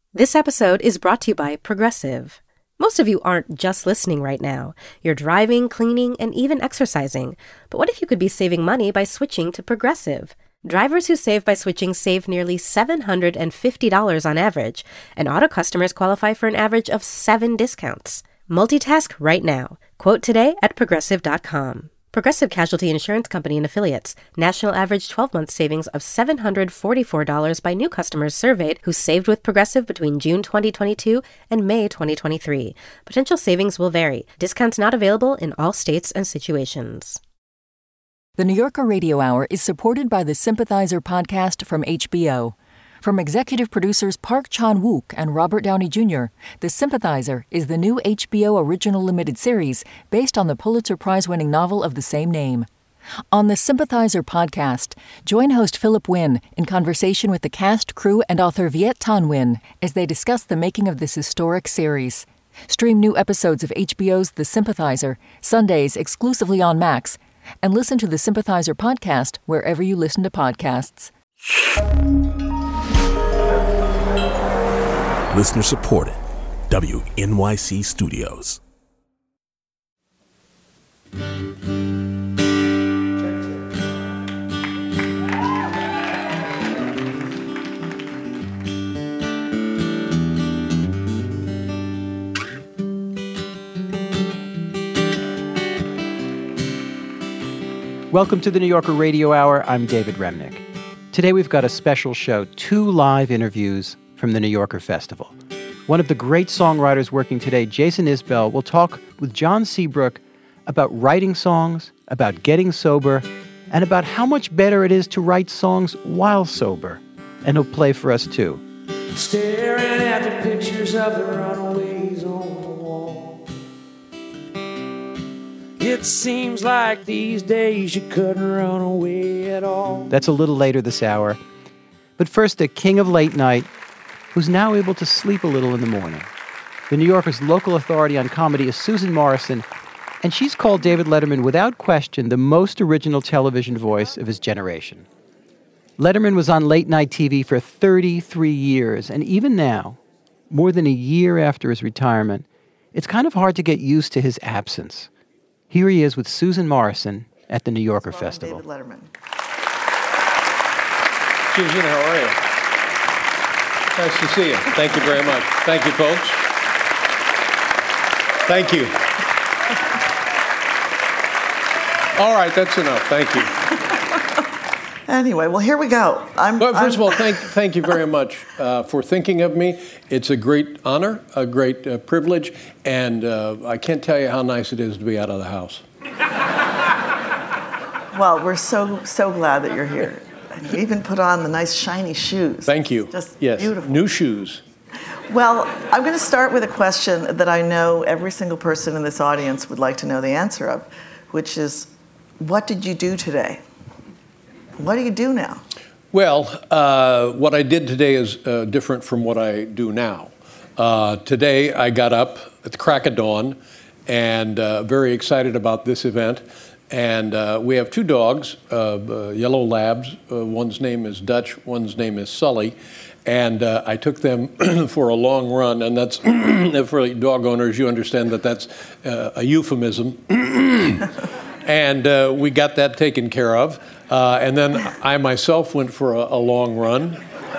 This episode is brought to you by Progressive. Most of you aren't just listening right now. You're driving, cleaning, and even exercising. But what if you could be saving money by switching to Progressive? Drivers who save by switching save nearly $750 on average, and auto customers qualify for an average of 7 discounts. Multitask right now. Quote today at Progressive.com. Progressive Casualty Insurance Company and Affiliates. National average 12-month savings of $744 by new customers surveyed who saved with Progressive between June 2022 and May 2023. Potential savings will vary. Discounts not available in all states and situations. The New Yorker Radio Hour is supported by the Sympathizer podcast from HBO. From executive producers Park Chan-wook and Robert Downey Jr., The Sympathizer is the new HBO original limited series based on the Pulitzer Prize-winning novel of the same name. On the Sympathizer podcast, join host Philip Wynn in conversation with the cast, crew, and author Viet Thanh Nguyen as they discuss the making of this historic series. Stream new episodes of HBO's The Sympathizer, Sundays exclusively on Max, and listen to the Sympathizer podcast wherever you listen to podcasts. Listener supported. WNYC Studios. Welcome to the New Yorker Radio Hour. I'm David Remnick. Today we've got a special show, 2 live interviews from the New Yorker Festival. One of the great songwriters working today, Jason Isbell, will talk with John Seabrook about writing songs, about getting sober, and about how much better it is to write songs while sober. And he'll play for us too. Staring at the pictures of the runaways on the wall. It seems like these days you couldn't run away at all. That's a little later this hour. But first, the king of late night, who's now able to sleep a little in the morning. The New Yorker's local authority on comedy is Susan Morrison, and she's called David Letterman without question the most original television voice of his generation. Letterman was on late-night TV for 33 years, and even now, more than a year after his retirement, it's kind of hard to get used to his absence. Here he is with Susan Morrison at the New Yorker Festival. David Letterman. Susan, how are you? Nice to see you. Thank you very much. Thank you, folks. Thank you. All right, that's enough. Thank you. Anyway, well, here we go. First of all, thank you very much for thinking of me. It's a great honor, a great privilege, and I can't tell you how nice it is to be out of the house. Well, we're so glad that you're here. And you even put on the nice shiny shoes. Thank you. Just yes, beautiful. New shoes. Well, I'm going to start with a question that I know every single person in this audience would like to know the answer of, which is, what did you do today? What do you do now? Well, what I did today is different from what I do now. Today, I got up at the crack of dawn and very excited about this event. And we have 2 dogs, yellow labs. One's name is Dutch, one's name is Sully. And I took them for a long run, and that's, for dog owners, you understand that that's a euphemism. And we got that taken care of. And then I myself went for a long run.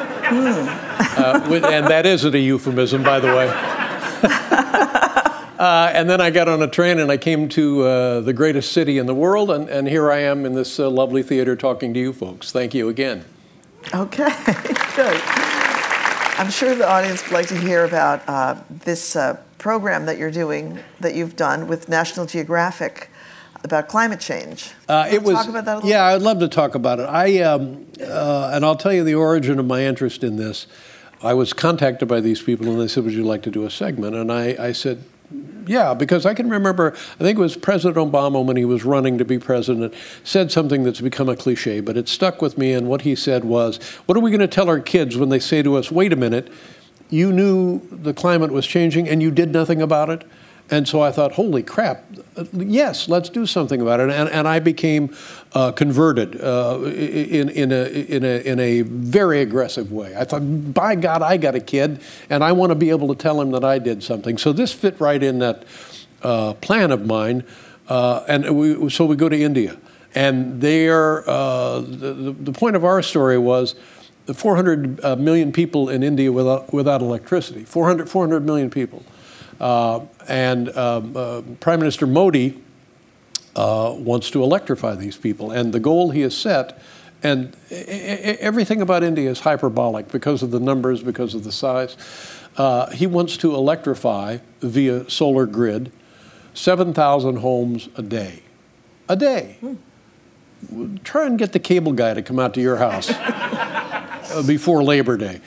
And that isn't a euphemism, by the way. And then I got on a train and I came to the greatest city in the world, and here I am in this lovely theater talking to you folks. Thank you again. Okay, good. I'm sure the audience would like to hear about this program that you're doing, that you've done with National Geographic about climate change. Talk about that a little bit? I'd love to talk about it. And I'll tell you the origin of my interest in this. I was contacted by these people and they said, would you like to do a segment? And I said, yeah, because I can remember, I think it was President Obama when he was running to be president, said something that's become a cliche, but it stuck with me. And what he said was, what are we going to tell our kids when they say to us, wait a minute, you knew the climate was changing and you did nothing about it? And so I thought, holy crap, yes, let's do something about it. And I became converted in a very aggressive way. I thought, by God, I got a kid, and I want to be able to tell him that I did something. So this fit right in that plan of mine. So we go to India. And there, the point of our story was the 400 million people in India without electricity, 400 million people. And Prime Minister Modi wants to electrify these people. And the goal he has set, and everything about India is hyperbolic because of the numbers, because of the size. He wants to electrify via solar grid 7,000 homes a day. A day. Try and get the cable guy to come out to your house before Labor Day.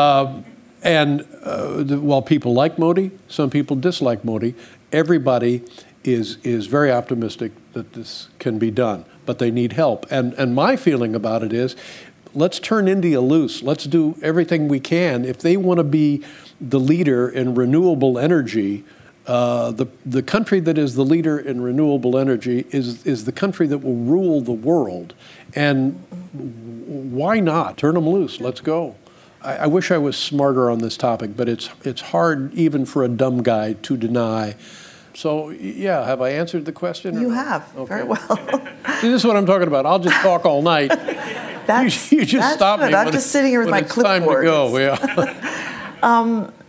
While people like Modi, some people dislike Modi, everybody is very optimistic that this can be done, but they need help. And my feeling about it is, let's turn India loose. Let's do everything we can. If they want to be the leader in renewable energy, the country that is the leader in renewable energy is the country that will rule the world. And why not? Turn them loose. Let's go. I wish I was smarter on this topic, but it's hard even for a dumb guy to deny. So, yeah, have I answered the question? You have, very well. See, this is what I'm talking about. I'll just talk all night. You just stop me. I'm just sitting here with my clipboard. It's time to go, yeah.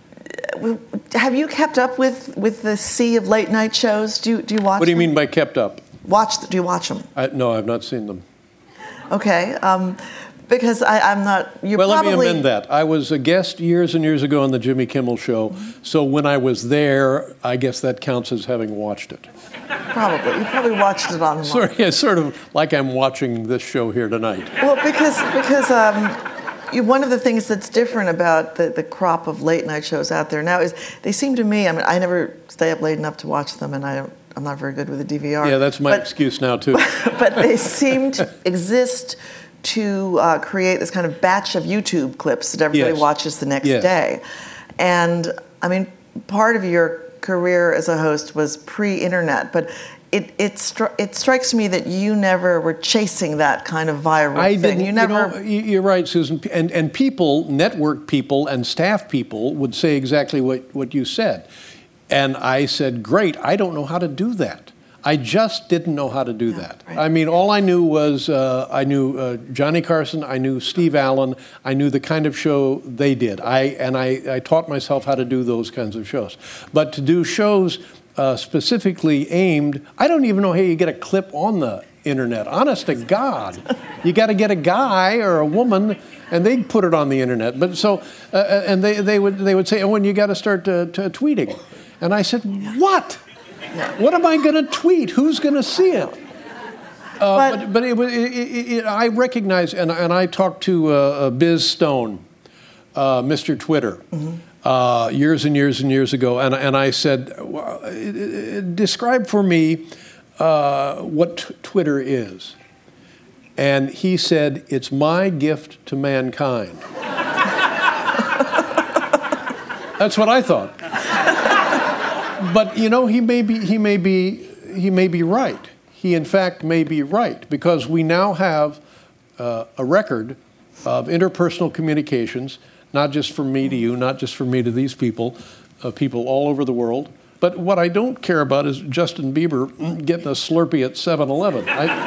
Have you kept up with the sea of late night shows? Do you watch them? What do you mean by kept up? Do you watch them? No, I've not seen them. Okay. Because I'm not. Let me amend that. I was a guest years and years ago on the Jimmy Kimmel Show, so when I was there, I guess that counts as having watched it. Probably. You probably watched it online. Sort of like I'm watching this show here tonight. Well, because one of the things that's different about the crop of late night shows out there now is they seem to me, I never stay up late enough to watch them, and I'm not very good with a DVR. Yeah, that's my excuse now, too. But they seem to exist to create this kind of batch of YouTube clips that everybody watches the next day. And, part of your career as a host was pre-internet, but it strikes me that you never were chasing that kind of viral thing. You never. You're right, Susan. And people, network people and staff people would say exactly what you said. And I said, great, I don't know how to do that. I just didn't know how to do that. Right. All I knew was I knew Johnny Carson, I knew Steve Allen, I knew the kind of show they did. I taught myself how to do those kinds of shows. But to do shows specifically aimed, I don't even know how you get a clip on the internet. Honest to God, you got to get a guy or a woman, and they'd put it on the internet. But so, and they would say, "Oh, and you got to start tweeting," and I said, "What? What am I going to tweet? Who's going to see it?" But I recognize, and I talked to Biz Stone, Mr. Twitter. Mm-hmm. Years and years and years ago, and I said, describe for me what Twitter is. And he said, it's my gift to mankind. That's what I thought. But he may be right. He in fact may be right, because we now have a record of interpersonal communications. Not just from me to you, not just from me to these people, people all over the world. But what I don't care about is Justin Bieber getting a Slurpee at 7-Eleven.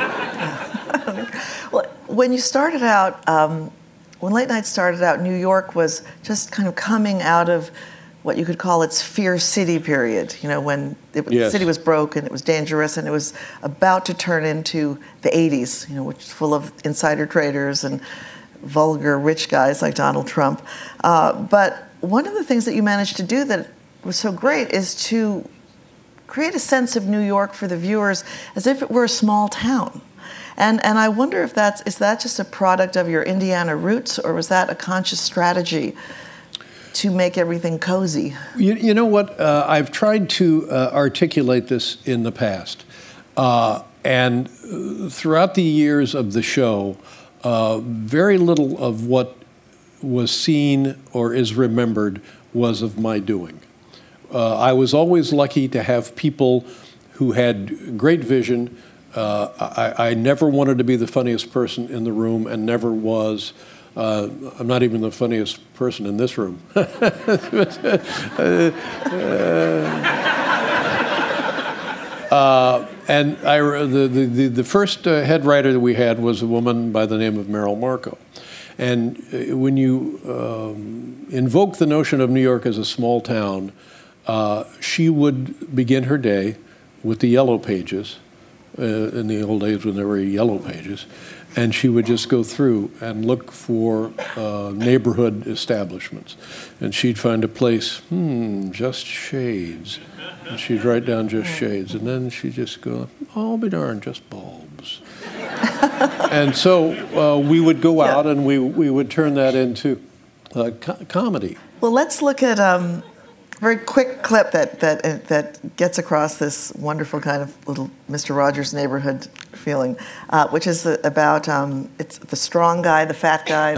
Well, when you started out, when late night started out, New York was just kind of coming out of what you could call its Fear City period, when the city was broke and it was dangerous and it was about to turn into the 80s, which was full of insider traders and vulgar rich guys like Donald Trump. But one of the things that you managed to do that was so great is to create a sense of New York for the viewers as if it were a small town. And I wonder if is that just a product of your Indiana roots, or was that a conscious strategy to make everything cozy? You know what? I've tried to articulate this in the past. And throughout the years of the show, very little of what was seen or is remembered was of my doing. I was always lucky to have people who had great vision. I never wanted to be the funniest person in the room, and never was. I'm not even the funniest person in this room. And the first head writer that we had was a woman by the name of Merrill Markoe. And when you invoke the notion of New York as a small town, she would begin her day with the yellow pages, in the old days when there were yellow pages, and she would just go through and look for neighborhood establishments. And she'd find a place, just shades. And she'd write down just shades. And then she'd just go, oh, be darned, just bulbs. And so we would go out and we would turn that into comedy. Well, let's look at a very quick clip that gets across this wonderful kind of little Mr. Rogers neighborhood feeling, which is about it's the strong guy, the fat guy,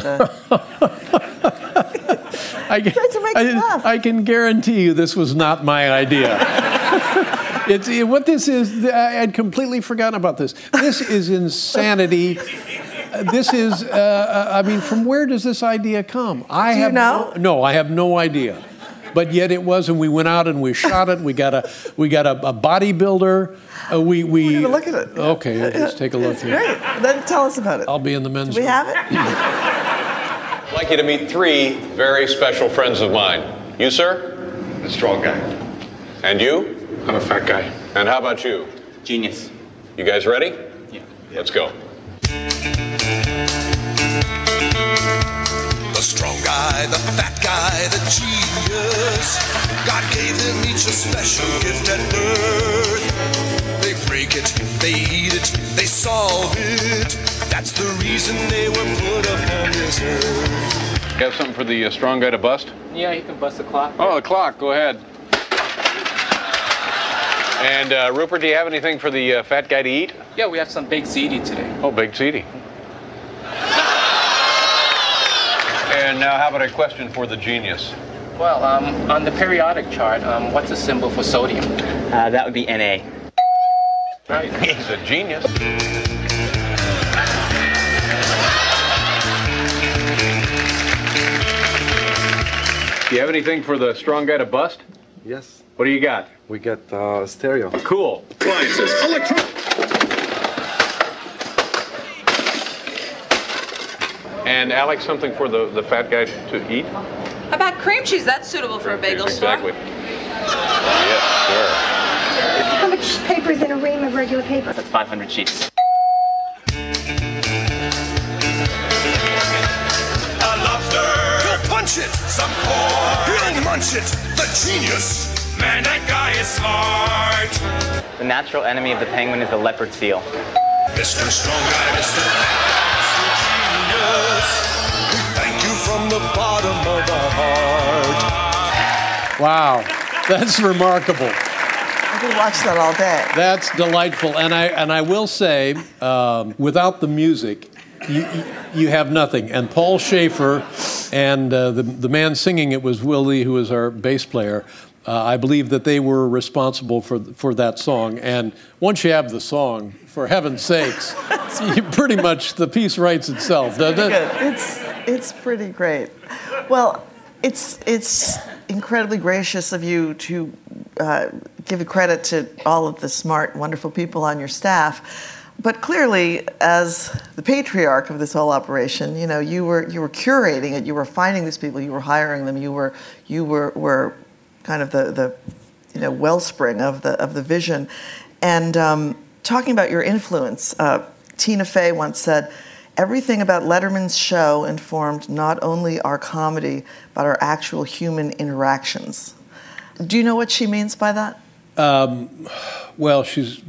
I can guarantee you this was not my idea. What this is, I had completely forgotten about this. This is insanity. This is, from where does this idea come? Do you know? No, I have no idea. But yet it was, and we went out and we shot it. We got a bodybuilder. We're going to look at it. Okay, let's take a look here. Great. Then tell us about it. I'll be in the men's room. We have it? I'd like you to meet 3 very special friends of mine. You, sir? The strong guy. And you? I'm a fat guy. And how about you? Genius. You guys ready? Yeah. Let's go. The strong guy, the fat guy, the genius. God gave them each a special gift at birth. They break it, they eat it, they solve it. That's the reason they were put upon this earth. You have something for the strong guy to bust? Yeah, you can bust the clock. Oh, the clock. Go ahead. And Rupert, do you have anything for the fat guy to eat? Yeah, we have some baked ziti today. Oh, baked ziti. And now, how about a question for the genius? Well, on the periodic chart, what's the symbol for sodium? That would be Na. Right. He's a genius. Do you have anything for the strong guy to bust? Yes. What do you got? We got stereo. Cool. Appliances, And Alex, something for the fat guy to eat? How about cream cheese? That's suitable for a bagel store. Exactly. Yes, sir. How much paper is in a ream of regular paper? That's 500 sheets. A lobster. He'll punch it. Some corn. He'll munch it. The genius. Man, that guy is smart. The natural enemy of the penguin is the leopard seal. Mr. Strong Guy, Mr. Genius. We thank you from the bottom of our heart. Wow, that's remarkable. I could watch that all day. That's delightful, and I will say, without the music, you have nothing. And Paul Schaefer and the man singing it was Willie, who is our bass player. I believe that they were responsible for that song. And once you have the song, for heaven's sakes, you pretty much, the piece writes itself, doesn't it? It's pretty great. Well, it's incredibly gracious of you to give credit to all of the smart, wonderful people on your staff. But clearly, as the patriarch of this whole operation, you know, you were curating it. You were finding these people. You were hiring them. You were kind of the wellspring of the vision. And talking about your influence, Tina Fey once said, "Everything about Letterman's show informed not only our comedy, but our actual human interactions." Do you know what she means by that? Well,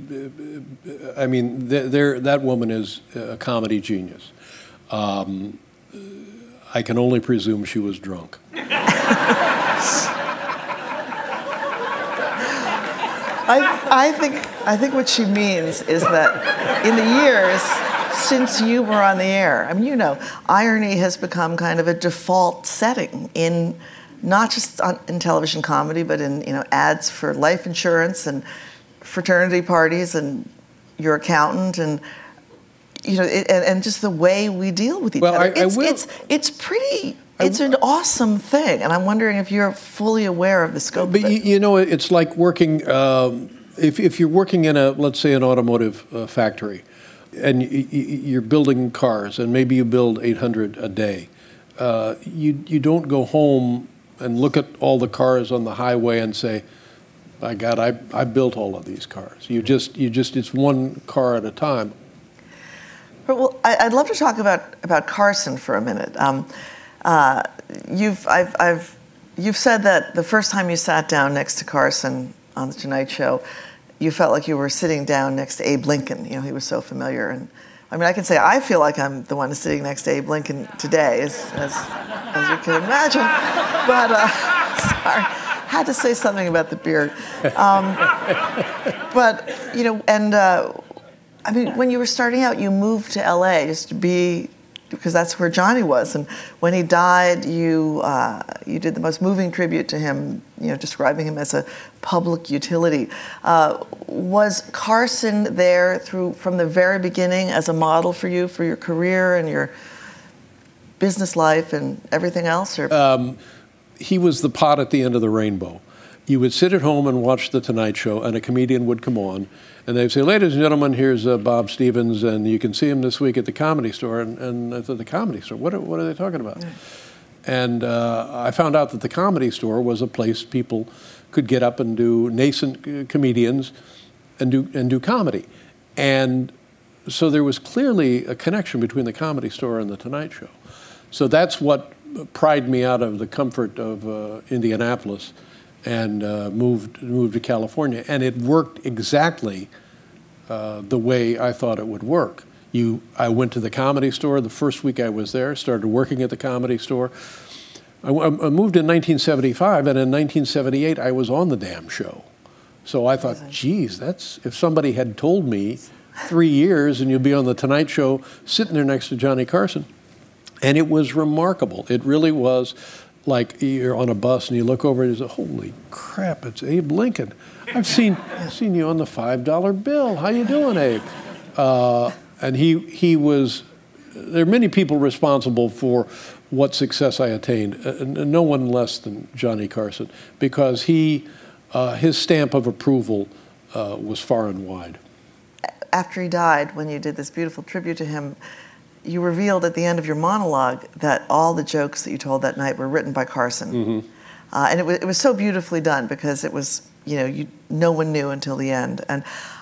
that woman is a comedy genius. I can only presume she was drunk. I think what she means is that in the years since you were on the air, I mean, you know, irony has become kind of a default setting in not just in television comedy, but in ads for life insurance and fraternity parties, and your accountant, and and just the way we deal with each other. It's pretty. It's an awesome thing, and I'm wondering if you're fully aware of the scope of it. But it's like working. If you're working in let's say, an automotive factory, and you're building cars, and maybe you build 800 a day, you don't go home and look at all the cars on the highway and say, "My God, I built all of these cars." You just it's one car at a time. Well, I'd love to talk about Carson for a minute. You've said that the first time you sat down next to Carson on the Tonight Show, you felt like you were sitting down next to Abe Lincoln. He was so familiar. And I mean, I can say I feel like I'm the one sitting next to Abe Lincoln today, as you can imagine. But sorry, had to say something about the beard. I mean, when you were starting out, you moved to LA just to be, because that's where Johnny was. And when he died, you did the most moving tribute to him, describing him as a public utility. Was Carson there from the very beginning as a model for you, for your career and your business life and everything else? Or? He was the pot at the end of the rainbow. You would sit at home and watch The Tonight Show, and a comedian would come on, and they'd say, "Ladies and gentlemen, here's Bob Stevens, and you can see him this week at the Comedy Store." And I thought, the Comedy Store? What are they talking about? Yeah. And I found out that the Comedy Store was a place people could get up and do, nascent comedians and do comedy. And so there was clearly a connection between the Comedy Store and the Tonight Show. So that's what pried me out of the comfort of Indianapolis and moved to California. And it worked exactly the way I thought it would work. I went to the Comedy Store the first week I was there, started working at the Comedy Store. I moved in 1975, and in 1978 I was on the damn show. So I thought, geez, if somebody had told me 3 years and you'll be on the Tonight Show sitting there next to Johnny Carson. And it was remarkable. It really was. Like, you're on a bus and you look over and you say, "Holy crap, it's Abe Lincoln. I've seen you on the $5 bill. How you doing, Abe?" And he was, there are many people responsible for what success I attained, no one less than Johnny Carson, because his stamp of approval was far and wide. After he died, when you did this beautiful tribute to him, you revealed at the end of your monologue that all the jokes that you told that night were written by Carson. Mm-hmm. And it was so beautifully done, because it was, no one knew until the end. And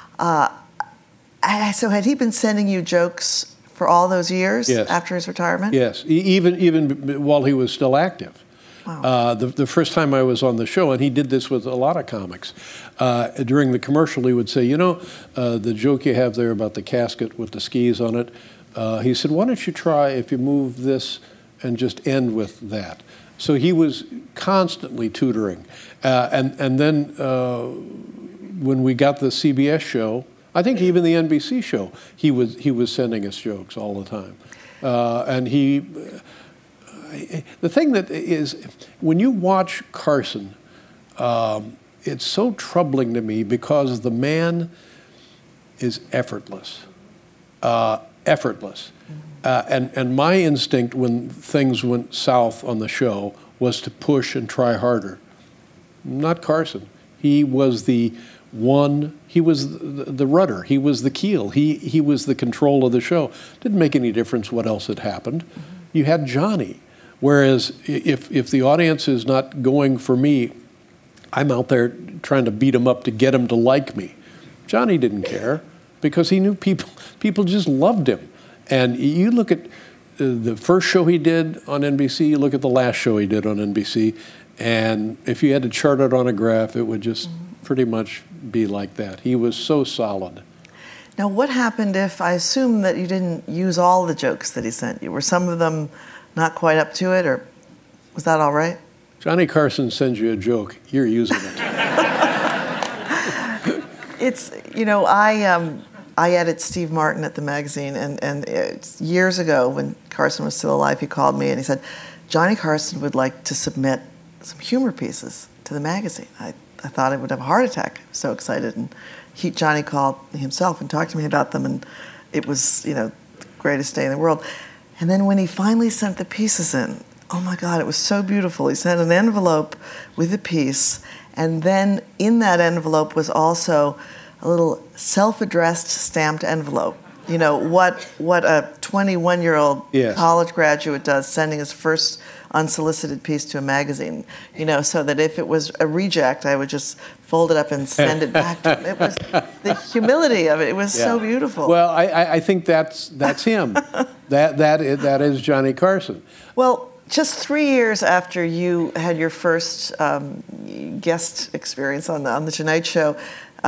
so had he been sending you jokes for all those years after his retirement? Yes, even while he was still active. Wow. The first time I was on the show, and he did this with a lot of comics, during the commercial he would say, the joke you have there about the casket with the skis on it, he said, "Why don't you try if you move this and just end with that?" So he was constantly tutoring. And then when we got the CBS show, I think even the NBC show, he was sending us jokes all the time. And the thing that is, when you watch Carson, it's so troubling to me, because the man is effortless. Effortless. And my instinct when things went south on the show was to push and try harder. Not Carson. He was the rudder. He was the keel. He was the control of the show. Didn't make any difference what else had happened. You had Johnny. Whereas if the audience is not going for me, I'm out there trying to beat him up to get him to like me. Johnny didn't care, because he knew people just loved him. And you look at the first show he did on NBC, you look at the last show he did on NBC, and if you had to chart it on a graph, it would just pretty much be like that. He was so solid. Now, what happened if, I assume that you didn't use all the jokes that he sent you? Were some of them not quite up to it, or was that all right? Johnny Carson sends you a joke, you're using it. It's, I edit Steve Martin at the magazine, and it's years ago when Carson was still alive, he called me and he said, "Johnny Carson would like to submit some humor pieces to the magazine. I thought I would have a heart attack. I was so excited. And Johnny called himself and talked to me about them, and it was, the greatest day in the world. And then when he finally sent the pieces in, oh my God, it was so beautiful. He sent an envelope with a piece, and then in that envelope was also a little self-addressed stamped envelope. What a 21-year-old college graduate does, sending his first unsolicited piece to a magazine, so that if it was a reject, I would just fold it up and send it back to him. It was the humility of it. It was so beautiful. Well, I think that's him. that is Johnny Carson. Well, just 3 years after you had your first guest experience on the Tonight Show,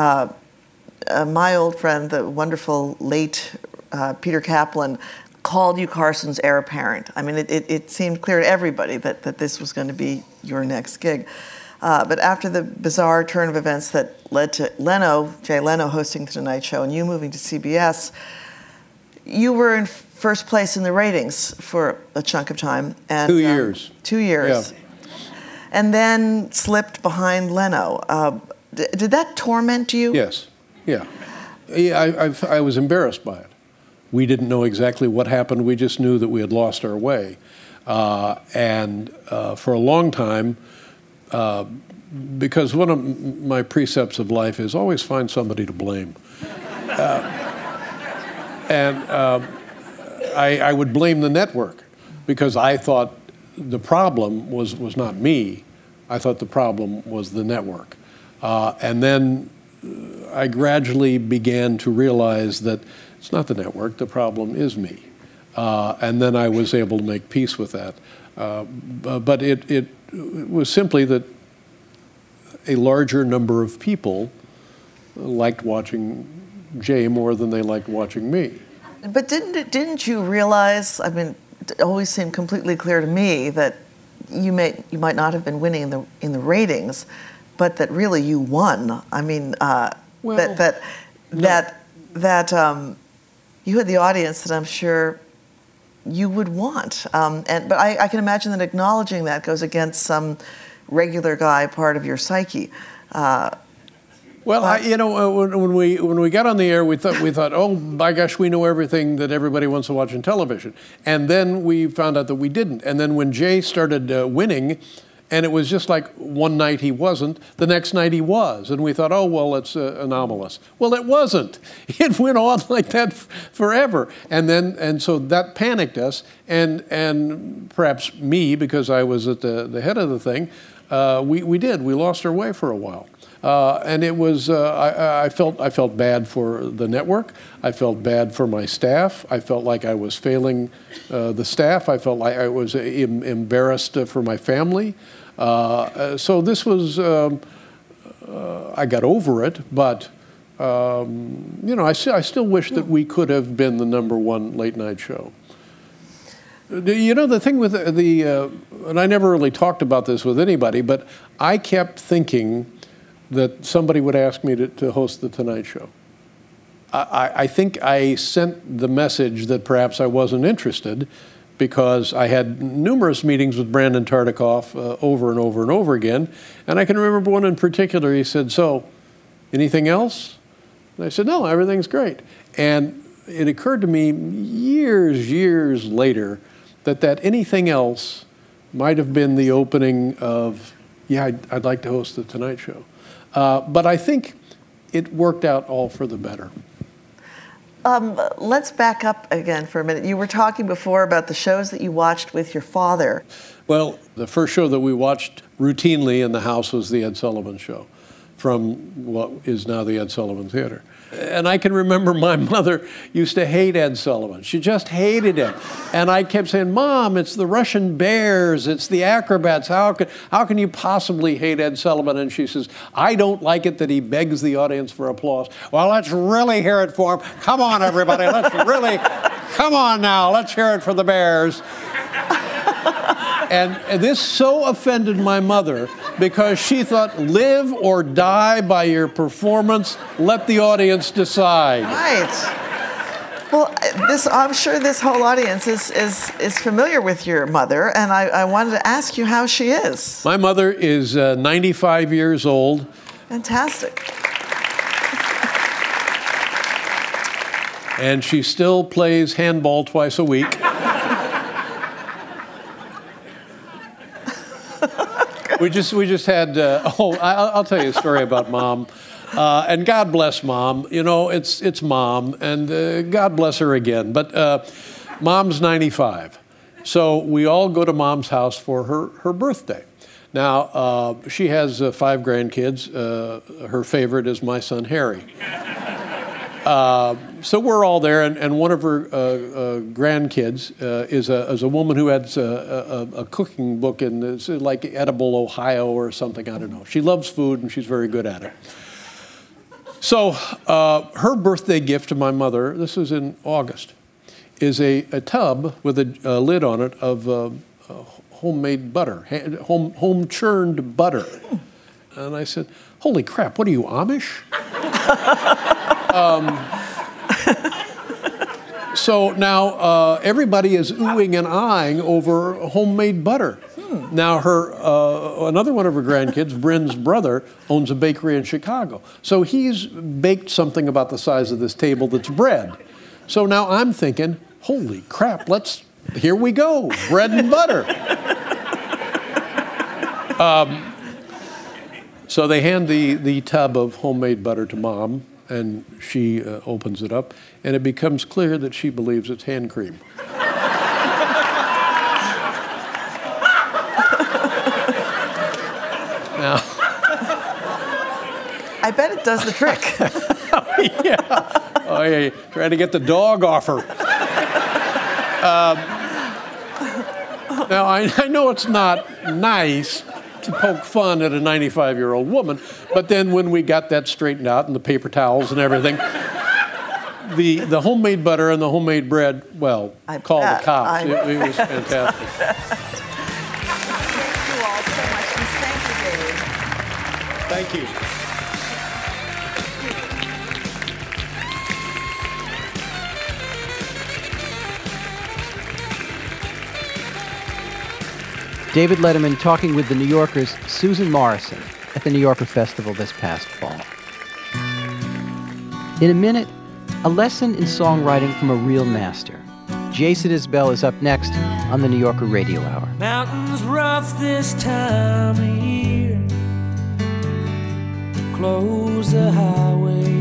my old friend, the wonderful late Peter Kaplan, called you Carson's heir apparent. I mean, it seemed clear to everybody that this was going to be your next gig. But after the bizarre turn of events that led to Jay Leno hosting The Tonight Show and you moving to CBS, you were in first place in the ratings for a chunk of time. And, 2 years. 2 years. Yeah. And then slipped behind Leno. Did that torment you? Yes. Yeah. I was embarrassed by it. We didn't know exactly what happened. We just knew that we had lost our way. And for a long time, because one of my precepts of life is always find somebody to blame. I would blame the network because I thought the problem was not me. I thought the problem was the network. And then I gradually began to realize that it's not the network, the problem is me. And then I was able to make peace with that. But it was simply that a larger number of people liked watching Jay more than they liked watching me. But didn't you realize, I mean, it always seemed completely clear to me that you might not have been winning in the ratings, but that really you won. I mean, that you had the audience that I'm sure you would want. But I can imagine that acknowledging that goes against some regular guy part of your psyche. Well, when we got on the air, we thought, oh my gosh, we know everything that everybody wants to watch on television, and then we found out that we didn't. And then when Jay started winning, and it was just like one night he wasn't, the next night he was, and we thought, oh well, it's anomalous. Well, it wasn't. It went on like that forever, and so that panicked us, and perhaps me because I was at the head of the thing. We lost our way for a while. And it was, I felt bad for the network. I felt bad for my staff. I felt like I was failing the staff. I felt like I was embarrassed for my family. So this was, I got over it, but, I still wish that we could have been the #1 late night show. The thing with and I never really talked about this with anybody, but I kept thinking that somebody would ask me to host The Tonight Show. I think I sent the message that perhaps I wasn't interested because I had numerous meetings with Brandon Tartikoff over and over and over again. And I can remember one in particular, he said, so, anything else? And I said, no, everything's great. And it occurred to me years later that anything else might have been the opening of, I'd like to host The Tonight Show. But I think it worked out all for the better. Let's back up again for a minute. You were talking before about the shows that you watched with your father. Well, the first show that we watched routinely in the house was The Ed Sullivan Show from what is now the Ed Sullivan Theater. And I can remember my mother used to hate Ed Sullivan. She just hated him. And I kept saying, Mom, it's the Russian bears, it's the acrobats. How can you possibly hate Ed Sullivan? And she says, I don't like it that he begs the audience for applause. Well, let's really hear it for him. Come on, everybody, come on now, let's hear it for the bears. And this so offended my mother because she thought, live or die by your performance, let the audience decide. Right. Well, I'm sure this whole audience is familiar with your mother, and I wanted to ask you how she is. My mother is 95 years old. Fantastic. And she still plays handball twice a week. We just had. I'll tell you a story about Mom. And God bless Mom. You know, it's Mom, and God bless her again. But Mom's 95. So we all go to Mom's house for her birthday. Now, she has 5 grandkids. Her favorite is my son, Harry. So we're all there, and one of her grandkids is a woman who has a cooking book in like Edible Ohio or something. I don't know. She loves food, and she's very good at it. So her birthday gift to my mother, this was in August, is a tub with a lid on it of homemade butter, home churned butter. And I said, "Holy crap! What are you, Amish?" So now everybody is oohing and eyeing over homemade butter. Now another one of her grandkids, Bryn's brother, owns a bakery in Chicago. So he's baked something about the size of this table that's bread. So now I'm thinking, holy crap, here we go, bread and butter. So they hand the tub of homemade butter to Mom, and she opens it up, and it becomes clear that she believes it's hand cream. Now, I bet it does the trick. Oh, yeah. Trying to get the dog off her. Now, I know it's not nice to poke fun at a 95-year-old woman, but then when we got that straightened out and the paper towels and everything, the homemade butter and the homemade bread, well, call the cops. It was fantastic. Thank you all so much, and thank you, Dave. Thank you. David Letterman talking with the New Yorker's Susan Morrison at the New Yorker Festival this past fall. In a minute, a lesson in songwriting from a real master. Jason Isbell is up next on the New Yorker Radio Hour. Mountains rough this time of year. Close the highway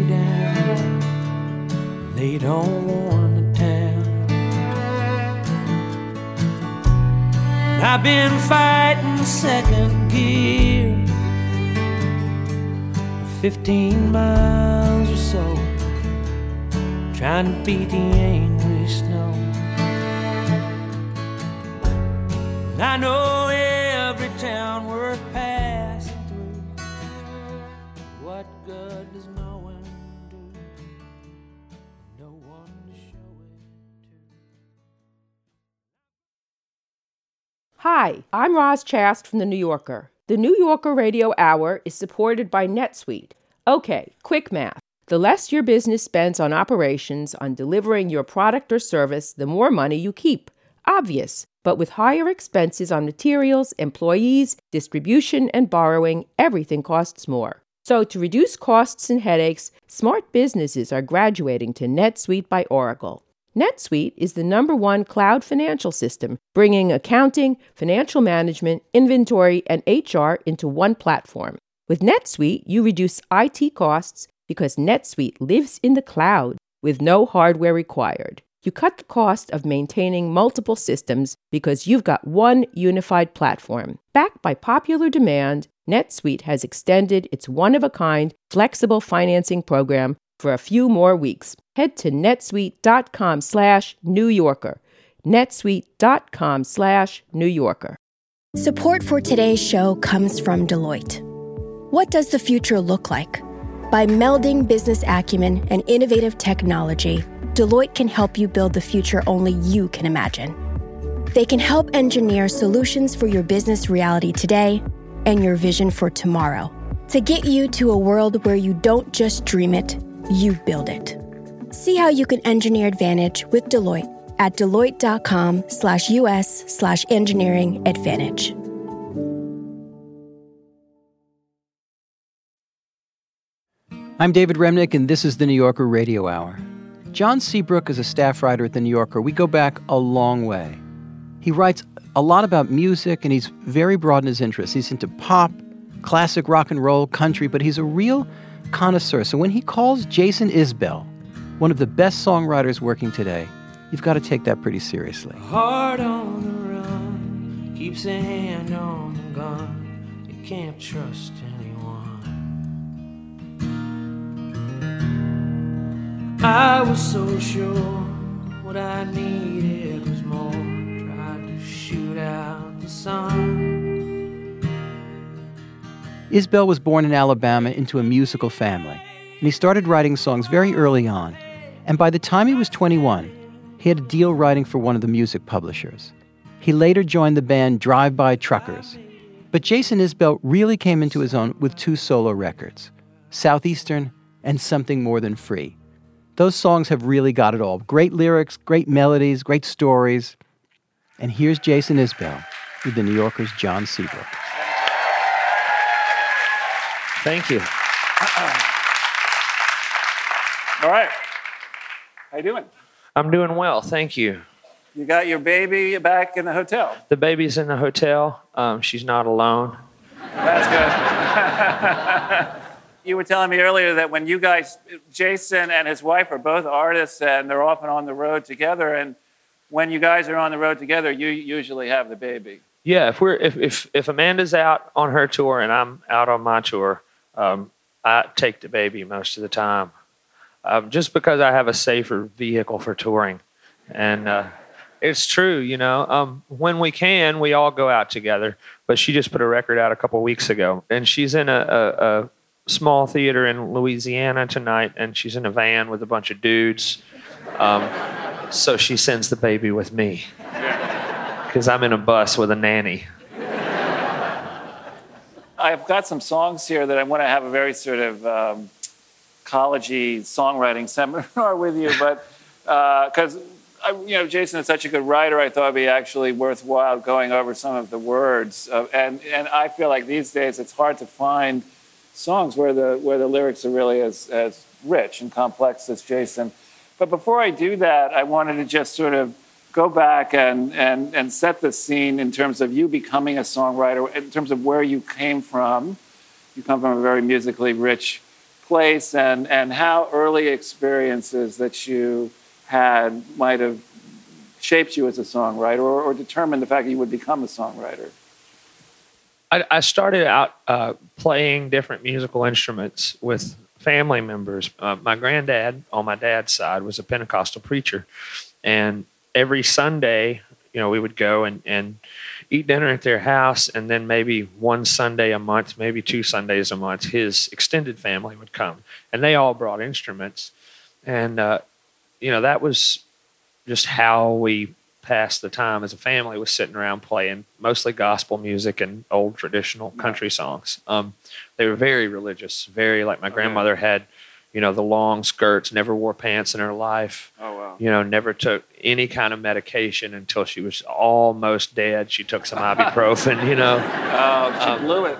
down. They don't warn the town. I've been fighting second gear 15 miles or so, trying to beat the angry snow. And I know every town worth passing through. What good does knowing do? No one to show it to. Hi, I'm Roz Chast from The New Yorker. The New Yorker Radio Hour is supported by NetSuite. Okay, quick math. The less your business spends on operations, on delivering your product or service, the more money you keep. Obvious. But with higher expenses on materials, employees, distribution, and borrowing, everything costs more. So to reduce costs and headaches, smart businesses are graduating to NetSuite by Oracle. NetSuite is the #1 cloud financial system, bringing accounting, financial management, inventory, and HR into one platform. With NetSuite, you reduce IT costs because NetSuite lives in the cloud with no hardware required. You cut the cost of maintaining multiple systems because you've got one unified platform. Backed by popular demand, NetSuite has extended its one-of-a-kind flexible financing program for a few more weeks. Head to netsuite.com/New Yorker. netsuite.com/New Yorker. Support for today's show comes from Deloitte. What does the future look like? By melding business acumen and innovative technology, Deloitte can help you build the future only you can imagine. They can help engineer solutions for your business reality today and your vision for tomorrow to get you to a world where you don't just dream it, you build it. See how you can engineer advantage with Deloitte at deloitte.com/US/engineering advantage. I'm David Remnick, and this is the New Yorker Radio Hour. John Seabrook is a staff writer at the New Yorker. We go back a long way. He writes a lot about music, and he's very broad in his interests. He's into pop, classic rock and roll, country, but he's a real connoisseur. So when he calls Jason Isbell one of the best songwriters working today, you've got to take that pretty seriously. Heart on the run, keeps a hand on the gun. You can't trust anyone. I was so sure what I needed was more. Tried to shoot out the sun. Isbell was born in Alabama into a musical family, and he started writing songs very early on. And by the time he was 21, he had a deal writing for one of the music publishers. He later joined the band Drive-By Truckers. But Jason Isbell really came into his own with 2 solo records, Southeastern and Something More Than Free. Those songs have really got it all. Great lyrics, great melodies, great stories. And here's Jason Isbell with the New Yorker's John Seabrook. Thank you. All right. How you doing? I'm doing well, thank you. You got your baby back in the hotel? The baby's in the hotel. She's not alone. That's good. You were telling me earlier that when you guys, Jason and his wife are both artists and they're often on the road together, and when you guys are on the road together, you usually have the baby. Yeah, if Amanda's out on her tour and I'm out on my tour, I take the baby most of the time. Just because I have a safer vehicle for touring. And it's true, you know. When we can, we all go out together. But she just put a record out a couple weeks ago. And she's in a small theater in Louisiana tonight. And she's in a van with a bunch of dudes. So she sends the baby with me. Because I'm in a bus with a nanny. I've got some songs here that I want to have a very sort of college-y songwriting seminar with you, but because Jason is such a good writer, I thought it'd be actually worthwhile going over some of the words. And I feel like these days it's hard to find songs where the lyrics are really as rich and complex as Jason. But before I do that, I wanted to just sort of go back and set the scene in terms of you becoming a songwriter, in terms of where you came from. You come from a very musically rich place, and how early experiences that you had might have shaped you as a songwriter or determined the fact that you would become a songwriter. I started out playing different musical instruments with family members. My granddad, on my dad's side, was a Pentecostal preacher, and every Sunday, we would go and eat dinner at their house, and then maybe one Sunday a month, maybe 2 Sundays a month, his extended family would come, and they all brought instruments, and that was just how we passed the time as a family, was sitting around playing mostly gospel music and old traditional country songs. They were very religious, very like my grandmother had. The long skirts, never wore pants in her life. Oh, wow. Never took any kind of medication until she was almost dead. She took some ibuprofen, Oh, she blew it.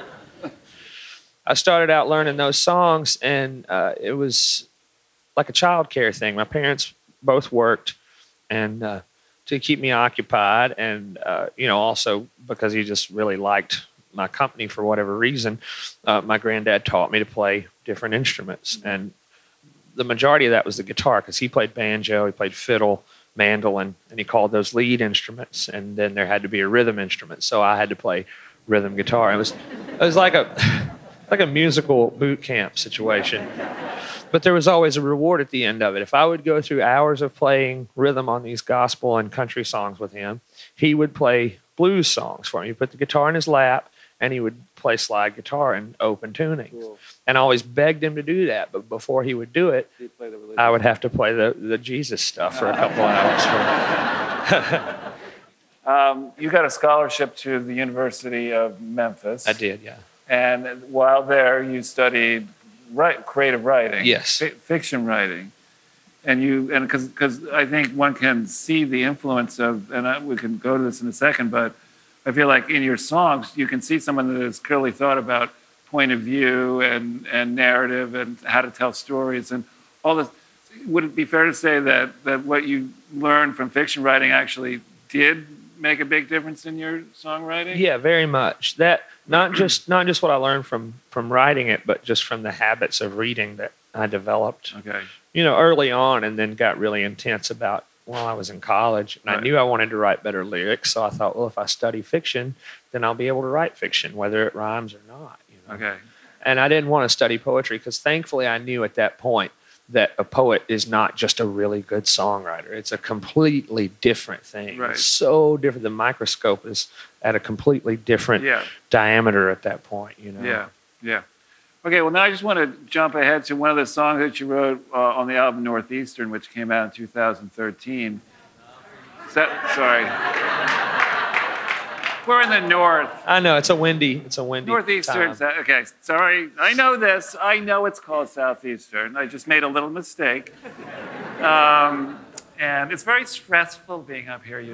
I started out learning those songs, and it was like a child care thing. My parents both worked, and to keep me occupied, and, also because he just really liked my company for whatever reason, my granddad taught me to play different instruments. And the majority of that was the guitar, because he played banjo, he played fiddle, mandolin, and he called those lead instruments. And then there had to be a rhythm instrument, so I had to play rhythm guitar. It was like a musical boot camp situation. But there was always a reward at the end of it. If I would go through hours of playing rhythm on these gospel and country songs with him, he would play blues songs for me. He'd put the guitar in his lap, and he would play slide guitar and open tunings. Cool. And I always begged him to do that, but before he would do it, I would have to play the Jesus stuff for a couple hours. You got a scholarship to the University of Memphis. I did, yeah. And while there, you studied creative writing. Yes. Fiction writing. and because I think one can see the influence of, and we can go to this in a second, but I feel like in your songs you can see someone that has clearly thought about point of view and narrative and how to tell stories and all this. Would it be fair to say that what you learned from fiction writing actually did make a big difference in your songwriting? Yeah, very much. That not just what I learned from writing it, but just from the habits of reading that I developed. Okay. Early on, and then got really intense about while I was in college. And I knew I wanted to write better lyrics, so I thought, well, if I study fiction, then I'll be able to write fiction, whether it rhymes or not. Okay. And I didn't want to study poetry because thankfully I knew at that point that a poet is not just a really good songwriter. It's a completely different thing. Right. It's so different. The microscope is at a completely different diameter at that point, Yeah. Okay, well, now I just want to jump ahead to one of the songs that you wrote on the album Northeastern, which came out in 2013. Sorry. We're in the north. I know, it's a windy Northeastern. time. Okay, sorry. I know this. I know it's called Southeastern. I just made a little mistake. And it's very stressful being up here,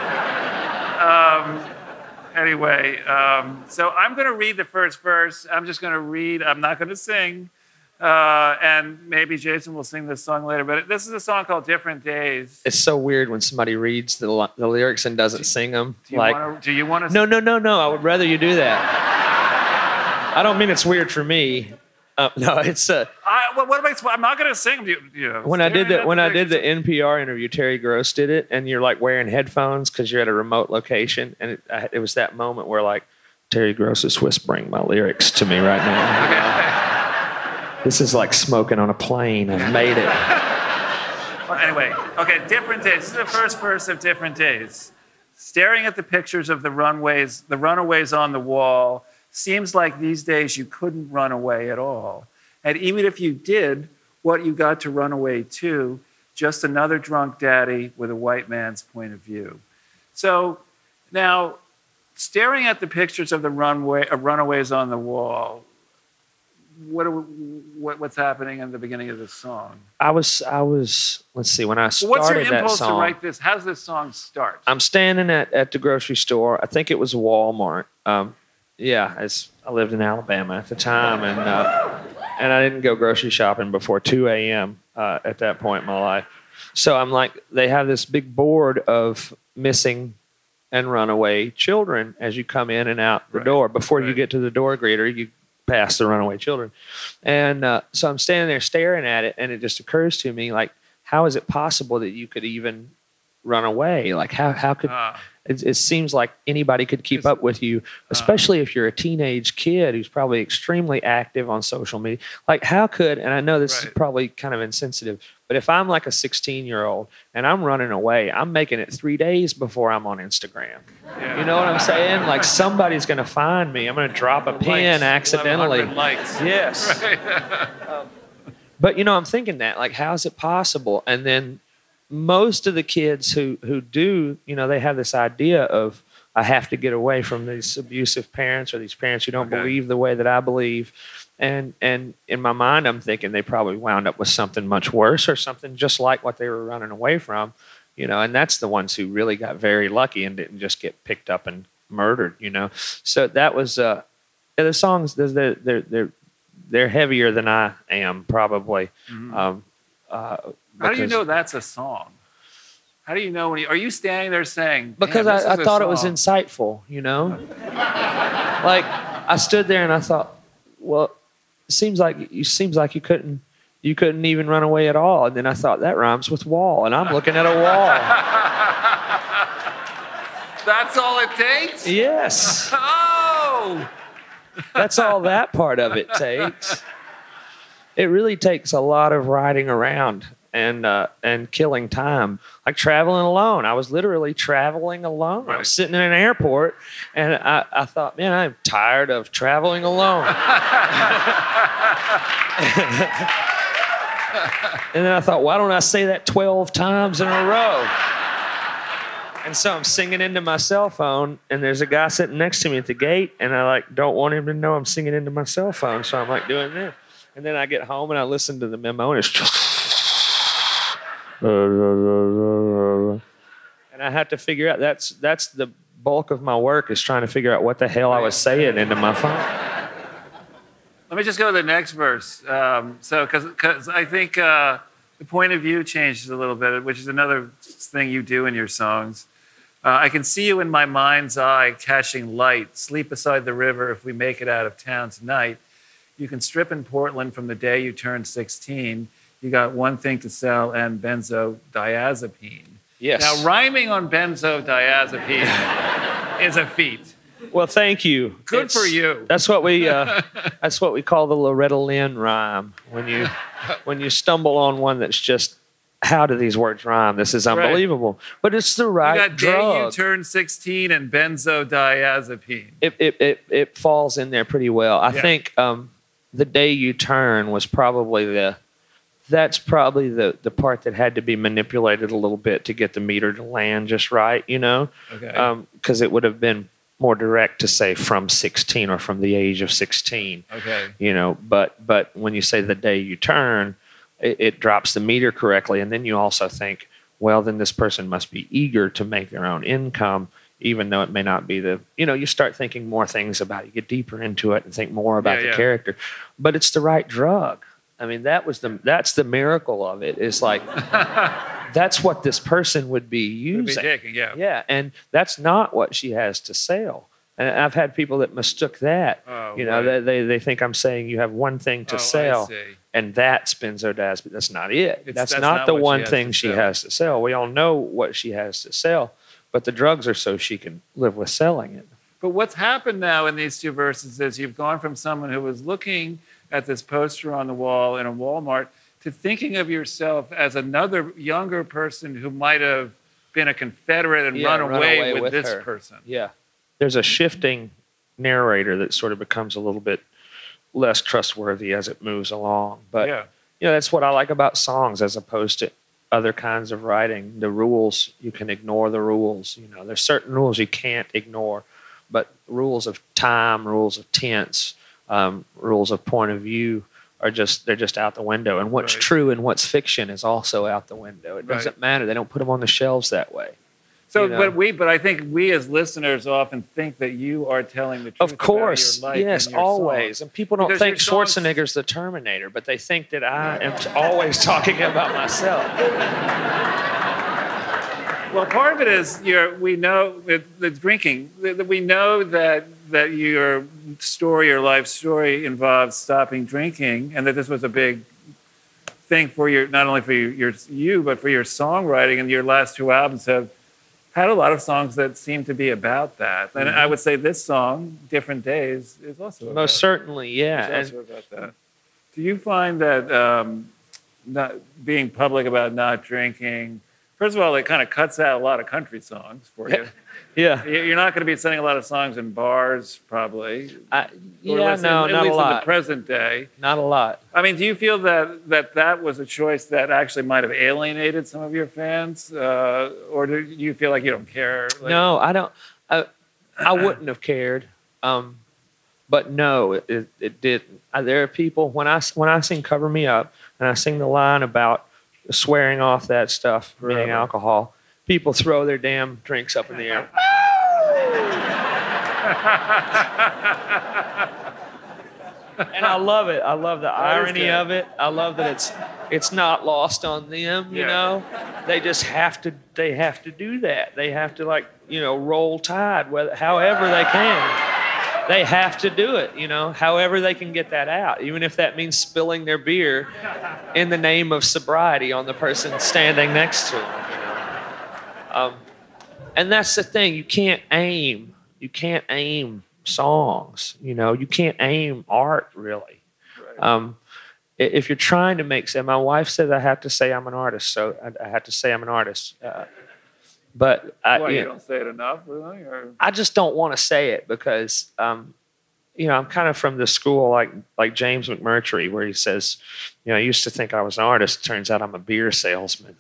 Anyway, so I'm going to read the first verse. I'm just going to read. I'm not going to sing. And maybe Jason will sing this song later. But this is a song called Different Days. It's so weird when somebody reads the lyrics and doesn't sing them. Do you want to? No. I would rather you do that. I don't mean it's weird for me. No, it's I'm not going to sing. When I did the NPR interview, Terry Gross did it, and you're like wearing headphones because you're at a remote location, and it was that moment where like Terry Gross is whispering my lyrics to me right now. This is like smoking on a plane. I've made it. Well, anyway, okay, Different Days. This is the first verse of Different Days. Staring at the pictures of the runaways on the wall. Seems like these days you couldn't run away at all. And even if you did, what you got to run away to, just another drunk daddy with a white man's point of view. So now, staring at the pictures of the runaways on the wall, what's happening in the beginning of this song? I was. Let's see. When I started what's your impulse that song, to write this? How does this song start? I'm standing at the grocery store. I think it was Walmart. I lived in Alabama at the time, and I didn't go grocery shopping before 2 a.m. At that point in my life. So I'm like, they have this big board of missing and runaway children as you come in and out the door. Before you get to the door greeter, you pass the runaway children. And so I'm standing there staring at it, and it just occurs to me, like, how is it possible that you could even run away? Like, how could... It seems like anybody could keep up with you, especially if you're a teenage kid who's probably extremely active on social media. Like, how could, and I know this is probably kind of insensitive, but if I'm like a 16-year-old and I'm running away, I'm making it 3 days before I'm on Instagram. Yeah. You know what I'm saying? Like, somebody's going to find me. I'm going to drop a pin accidentally. Likes. Yes. Right. But, I'm thinking that, like, how is it possible? And then most of the kids who do, they have this idea of, I have to get away from these abusive parents or these parents who don't believe the way that I believe. And in my mind, I'm thinking they probably wound up with something much worse or something just like what they were running away from, and that's the ones who really got very lucky and didn't just get picked up and murdered, So that was, the songs, they're heavier than I am probably. Mm-hmm. How do you know that's a song? How do you know are you standing there saying? Because I thought it was insightful, Like, I stood there and I thought, well, it seems like you couldn't even run away at all. And then I thought that rhymes with wall, and I'm looking at a wall. That's all it takes? Yes. Oh. That's all that part of it takes. It really takes a lot of riding around and killing time, like traveling alone. I was literally traveling alone. I was sitting in an airport, and I thought, man, I'm tired of traveling alone. And then I thought, why don't I say that 12 times in a row? And so I'm singing into my cell phone, and there's a guy sitting next to me at the gate, and I don't want him to know I'm singing into my cell phone, so I'm doing this. And then I get home and I listen to the memo, and it's just... And I have to figure out that's the bulk of my work is trying to figure out what the hell I was saying into my phone. Let me just go to the next verse. Because I think the point of view changes a little bit, which is another thing you do in your songs. I can see you in my mind's eye, catching light. Sleep beside the river if we make it out of town tonight. You can strip in Portland from the day you turned 16. You got one thing to sell and benzodiazepine. Yes. Now, rhyming on benzodiazepine is a feat. Well, thank you. Good for you. That's what we call the Loretta Lynn rhyme. When you stumble on one that's just, how do these words rhyme? This is unbelievable. Right. But it's the right you got drug. Day you turn 16 and benzodiazepine. It falls in there pretty well. I think the day you turn was probably that's probably the part that had to be manipulated a little bit to get the meter to land just right, you know? Okay. Because it would have been more direct to say from 16 or from the age of 16. Okay. You know, but when you say the day you turn, it drops the meter correctly. And then you also think, well, then this person must be eager to make their own income, even though it may not be you start thinking more things about it. You get deeper into it and think more about the character. But it's the right drug. I mean, that's the miracle of it. It's like, that's what this person would be using. Would be taking, yeah. Yeah, and that's not what she has to sell. And I've had people that mistook that. Oh, right. They think I'm saying you have one thing to sell, and that's benzodiazepine. That's not it. That's not the one thing she has to sell. We all know what she has to sell, but the drugs are so she can live with selling it. But what's happened now in these two verses is you've gone from someone who was looking at this poster on the wall in a Walmart to thinking of yourself as another younger person who might have been a Confederate and run away with this person. Yeah. There's a shifting narrator that sort of becomes a little bit less trustworthy as it moves along. But that's what I like about songs as opposed to other kinds of writing. The rules, you can ignore the rules. You know, there's certain rules you can't ignore, but rules of time, rules of tense, rules of point of view they're just out the window. And what's true and what's fiction is also out the window. It doesn't matter. They don't put them on the shelves that way. So, but I think we as listeners often think that you are telling the truth. Of course, about your life yes, and your always. songs. And people don't Because think your songs- Schwarzenegger's the Terminator, but they think that I am always talking about myself. Well, part of it is we know the drinking. We know that your story, your life story, involves stopping drinking, and that this was a big thing for not only for you, but for your songwriting. And your last two albums have had a lot of songs that seem to be about that. And I would say this song, "Different Days," is also about Most certainly, yeah. It's also about that. Do you find that not being public about not drinking? First of all, it kind of cuts out a lot of country songs for you. Yeah. You're not going to be singing a lot of songs in bars, probably. Not a lot. At least in the present day. Not a lot. I mean, do you feel that was a choice that actually might have alienated some of your fans? Or do you feel like you don't care? No, I don't. I wouldn't have cared. But no, it didn't. There are people, when I sing Cover Me Up, and I sing the line about swearing off that stuff, meaning alcohol, people throw their damn drinks up in the air. And I love it. I love the irony of it. I love that it's not lost on them, you know. They just have to do that. They have to roll tide however they can. They have to do it, however they can get that out, even if that means spilling their beer in the name of sobriety on the person standing next to them. And that's the thing. You can't aim songs. You can't aim art, really. If you're trying to make sense, my wife says I have to say I'm an artist, so I have to say I'm an artist. But you don't say it enough, really? Or? I just don't want to say it because, I'm kind of from the school like James McMurtry, where he says, I used to think I was an artist. Turns out I'm a beer salesman.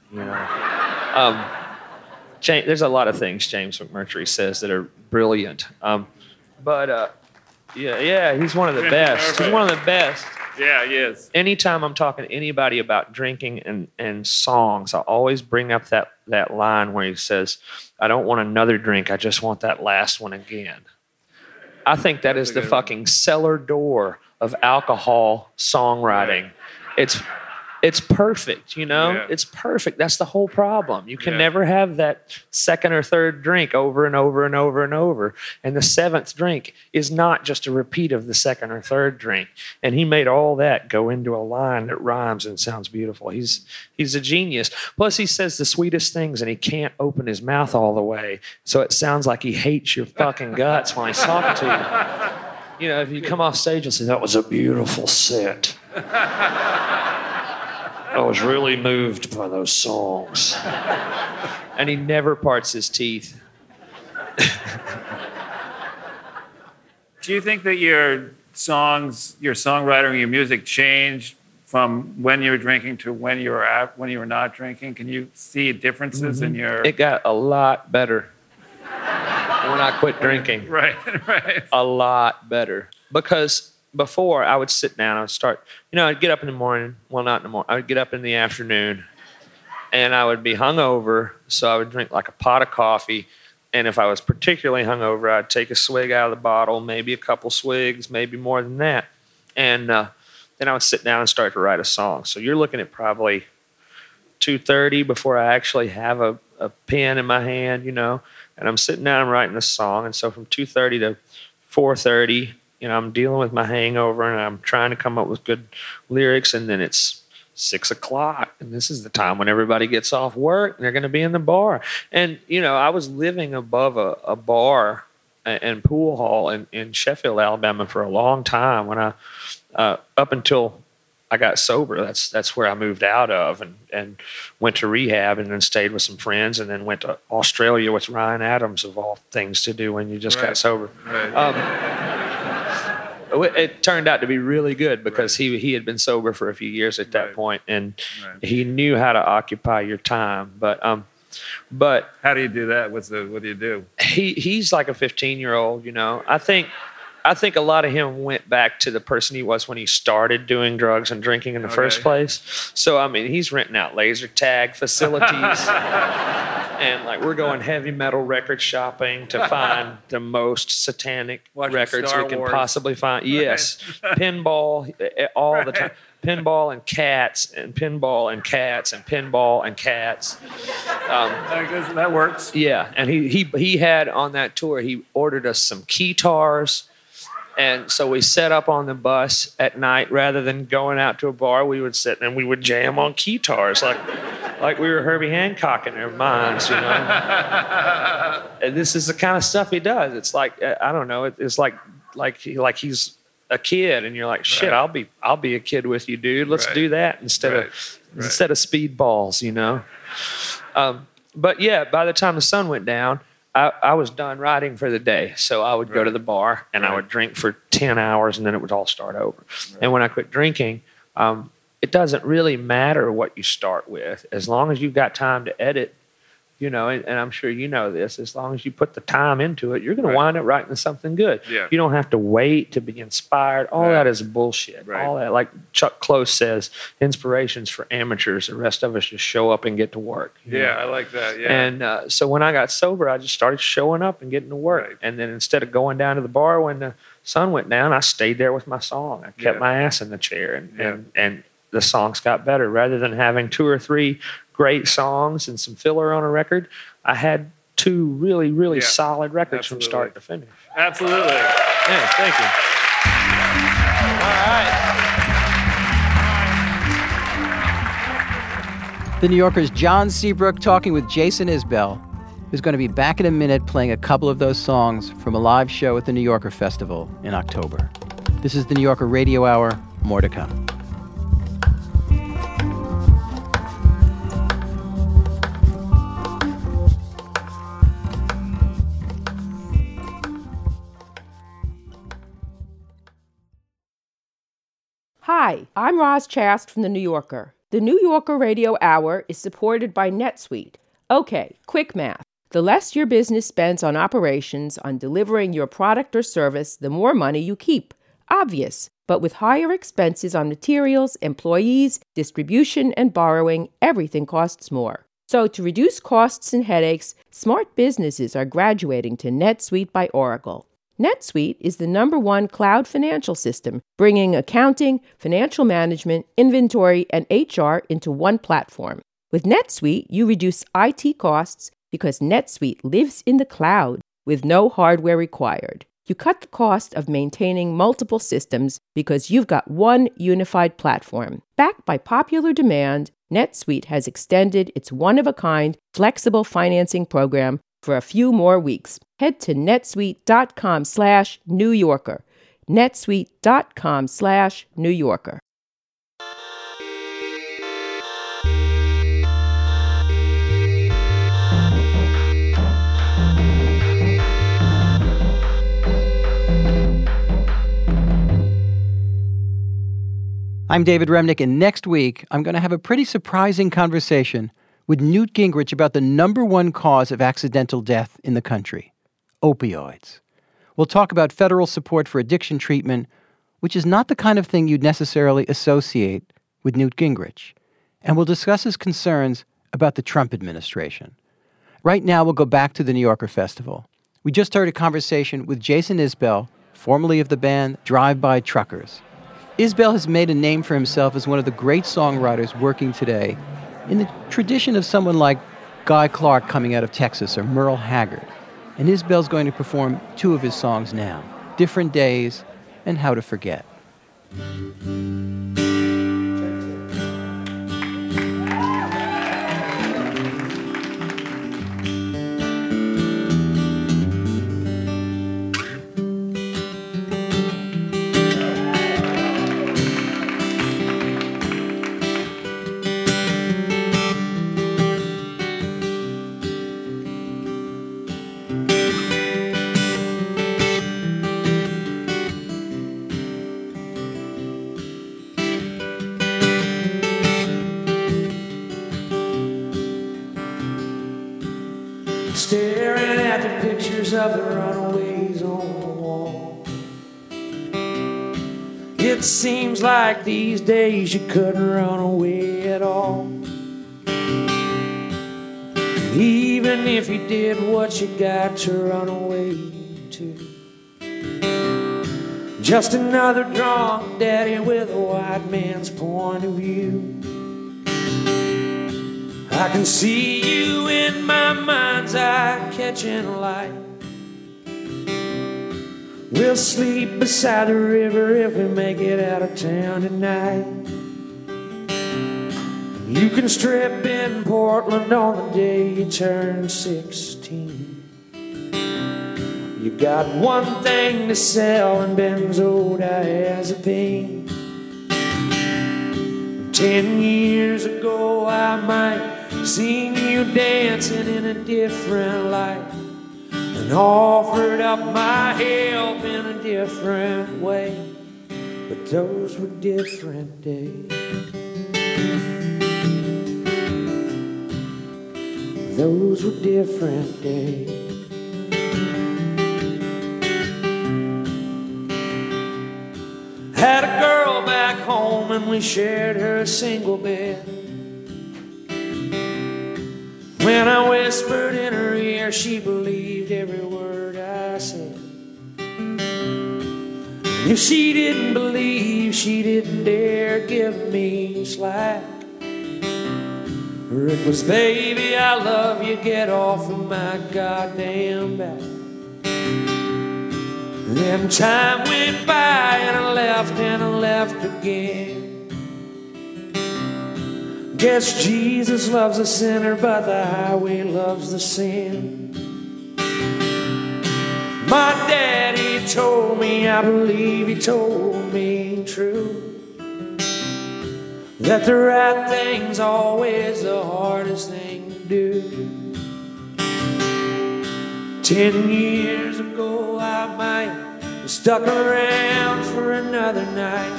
There's a lot of things James McMurtry says that are brilliant. He's one of the best. He's one of the best. Yeah, he is. Anytime I'm talking to anybody about drinking and songs, I always bring up that line where he says, "I don't want another drink. I just want that last one again." I think that is the fucking cellar door of alcohol songwriting. It's perfect, you know? Yeah. It's perfect. That's the whole problem. You can never have that second or third drink over and over and over and over. And the seventh drink is not just a repeat of the second or third drink. And he made all that go into a line that rhymes and sounds beautiful. He's a genius. Plus, he says the sweetest things, and he can't open his mouth all the way. So it sounds like he hates your fucking guts when he's talking to you. You know, if you come off stage and say, "That was a beautiful set. I was really moved by those songs." And he never parts his teeth. Do you think that your songs, your songwriting, your music changed from when you were drinking to when you were not drinking? Can you see differences in your... It got a lot better when I quit drinking. Right. A lot better. Because before, I would sit down, I would start, I'd get up in the morning. Well, not in the morning. I would get up in the afternoon, and I would be hungover, so I would drink like a pot of coffee. And if I was particularly hungover, I'd take a swig out of the bottle, maybe a couple swigs, maybe more than that. And then I would sit down and start to write a song. So you're looking at probably 2:30 before I actually have a pen in my hand, and I'm sitting down and writing a song. And so from 2:30 to 4:30, I'm dealing with my hangover and I'm trying to come up with good lyrics. And then it's 6 o'clock, and this is the time when everybody gets off work and they're going to be in the bar. And, I was living above a bar and pool hall in Sheffield, Alabama for a long time when up until I got sober. That's where I moved out of and went to rehab and then stayed with some friends and then went to Australia with Ryan Adams, of all things to do when you just got sober. Right. It turned out to be really good because he had been sober for a few years at that point, and he knew how to occupy your time. But how do you do that? What do you do? He's like a 15-year-old. I think a lot of him went back to the person he was when he started doing drugs and drinking in the first place. So, he's renting out laser tag facilities. And, we're going heavy metal record shopping to find the most satanic records we can possibly find. Right. Yes. Pinball all the time. Pinball and cats and pinball and cats and pinball and cats. That works. Yeah. And he had on that tour, he ordered us some keytars. And so we set up on the bus at night. Rather than going out to a bar, we would sit and we would jam on keytars like we were Herbie Hancock in their minds, And this is the kind of stuff he does. It's like, I don't know, it's like he's a kid, and you're like, shit, I'll be a kid with you, dude. Let's do that instead of speedballs, But yeah, by the time the sun went down, I was done writing for the day. So I would go to the bar and I would drink for 10 hours and then it would all start over. Right. And when I quit drinking, it doesn't really matter what you start with. As long as you've got time to edit, and I'm sure you know this, as long as you put the time into it, you're going to wind up writing something good. Yeah. You don't have to wait to be inspired. All that is bullshit. Right. All that, like Chuck Close says, inspiration's for amateurs. The rest of us just show up and get to work. Yeah, I like that. Yeah. And so when I got sober, I just started showing up and getting to work. Right. And then instead of going down to the bar when the sun went down, I stayed there with my song. I kept my ass in the chair, and the songs got better. Rather than having 2 or 3 great songs and some filler on a record, I had 2 really, really solid records from start to finish. Absolutely. Yeah, thank you. All right. The New Yorker's John Seabrook talking with Jason Isbell, who's going to be back in a minute playing a couple of those songs from a live show at the New Yorker Festival in October. This is the New Yorker Radio Hour. More to come. Hi, I'm Roz Chast from The New Yorker. The New Yorker Radio Hour is supported by NetSuite. Okay, quick math. The less your business spends on operations, on delivering your product or service, the more money you keep. Obvious. But with higher expenses on materials, employees, distribution, and borrowing, everything costs more. So to reduce costs and headaches, smart businesses are graduating to NetSuite by Oracle. NetSuite is the #1 cloud financial system, bringing accounting, financial management, inventory, and HR into one platform. With NetSuite, you reduce IT costs because NetSuite lives in the cloud with no hardware required. You cut the cost of maintaining multiple systems because you've got one unified platform. Backed by popular demand, NetSuite has extended its one-of-a-kind flexible financing program for a few more weeks. Head to netsuite.com/New Yorker. netsuite.com/New Yorker. I'm David Remnick, and next week, I'm going to have a pretty surprising conversation with Newt Gingrich about the #1 cause of accidental death in the country, opioids. We'll talk about federal support for addiction treatment, which is not the kind of thing you'd necessarily associate with Newt Gingrich. And we'll discuss his concerns about the Trump administration. Right now, we'll go back to the New Yorker Festival. We just heard a conversation with Jason Isbell, formerly of the band Drive-By Truckers. Isbell has made a name for himself as one of the great songwriters working today in the tradition of someone like Guy Clark coming out of Texas or Merle Haggard. And Isbell's going to perform 2 of his songs now, Different Days and How to Forget. Staring at the pictures of the runaways on the wall. It seems like these days you couldn't run away at all. Even if you did, what you got to run away to? Just another drunk daddy with a white man's point of view. I can see you in my mind's eye catching a light. We'll sleep beside the river if we make it out of town tonight. You can strip in Portland on the day you turn 16. You got one thing to sell and benzodiazepine. 10 years ago I might seen you dancing in a different light and offered up my help in a different way. But those were different days. Those were different days. Had a girl back home and we shared her single bed. When I whispered in her ear, she believed every word I said. And if she didn't believe, she didn't dare give me slack. Or it was, baby, I love you, get off of my goddamn back. Then time went by and I left again. Guess Jesus loves a sinner, but the highway loves the sin. My daddy told me, I believe he told me true, that the right thing's always the hardest thing to do. 10 years ago I might have stuck around for another night,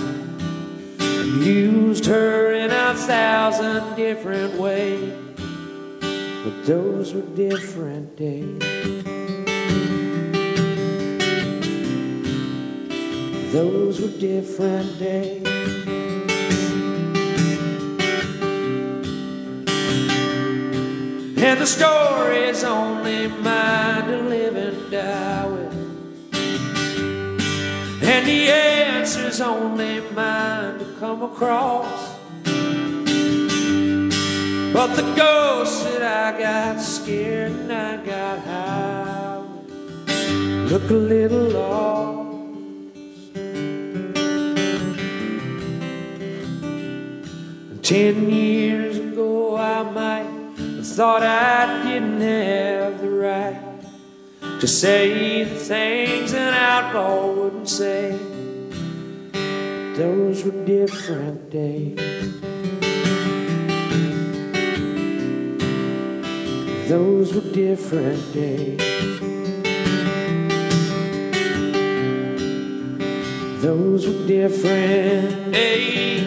used her in 1,000 different ways. But those were different days. those were different days. And the story's only mine to live and die with, and the answer's only mine to come across. But the ghost that I got scared and I got high with look a little lost. 10 years ago I might have thought I didn't have the right to say the things an outlaw wouldn't say. Those were different days. Those were different days. Those were different days.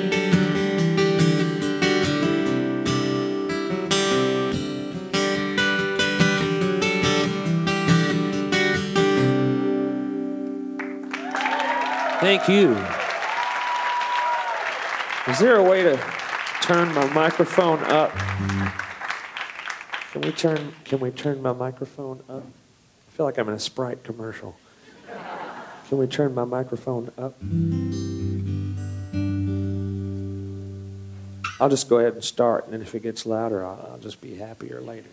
Thank you. Is there a way to turn my microphone up? Can we turn my microphone up? I feel like I'm in a Sprite commercial. Can we turn my microphone up? I'll just go ahead and start, and then if it gets louder, I'll just be happier later.